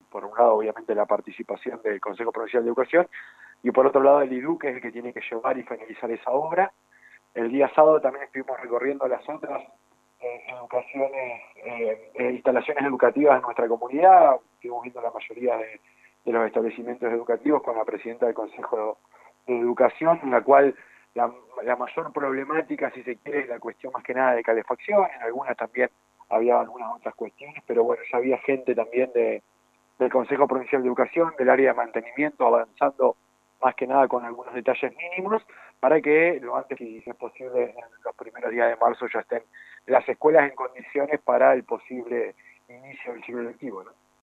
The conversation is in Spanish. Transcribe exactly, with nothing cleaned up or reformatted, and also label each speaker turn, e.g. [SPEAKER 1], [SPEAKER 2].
[SPEAKER 1] por un lado obviamente la participación del Consejo Provincial de Educación y por otro lado el I D U, que es el que tiene que llevar y finalizar esa obra. El día sábado también estuvimos recorriendo las otras eh, educaciones, eh, eh, instalaciones educativas de nuestra comunidad, estuvimos viendo la mayoría de, de los establecimientos educativos con la presidenta del Consejo de Educación, en la cual la, la mayor problemática, si se quiere, es la cuestión más que nada de calefacción, en algunas también había algunas otras cuestiones, pero bueno, ya había gente también de, del Consejo Provincial de Educación, del área de mantenimiento, avanzando más que nada con algunos detalles mínimos, para que lo antes que es posible, en los primeros días de marzo, ya estén las escuelas en condiciones para el posible inicio del ciclo lectivo, ¿no?